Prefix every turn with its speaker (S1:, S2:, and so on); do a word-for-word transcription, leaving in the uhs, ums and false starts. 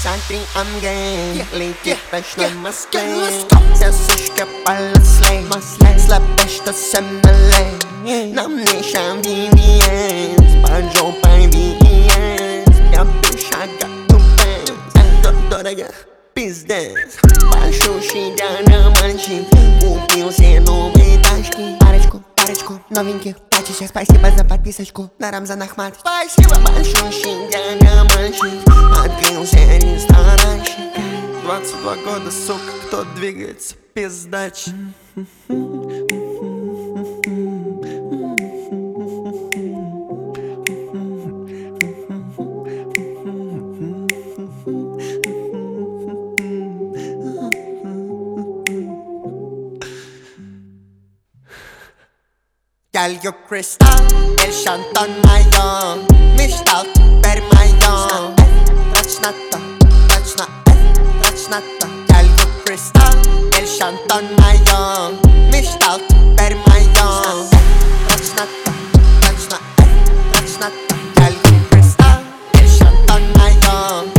S1: Смотри, I'm gay, летит ночной Москве. Все сучки полослей, слабишь-то со мной. На мне ща ви ви эс, под жопой ви ви эс. Я бешага тупец, дорого пиздец. Большущий диамантчик, купил все новые тачки. Парочку, парочку новеньких пачечек. Спасибо за подписочку на Рамзан Ахмат. Спасибо. Большущий диамантчик, открыл все ресторанчик. Двадцать два года, сука, кто двигается, пиздач. Girl, you crystal, el шантон моё. Мечтал теперь моё. Точно то, точно, точно то. Girl, you crystal, el шантон моё. Мечтал теперь моё. Точно то, точно, точно то. Girl, you crystal, el шантон моё.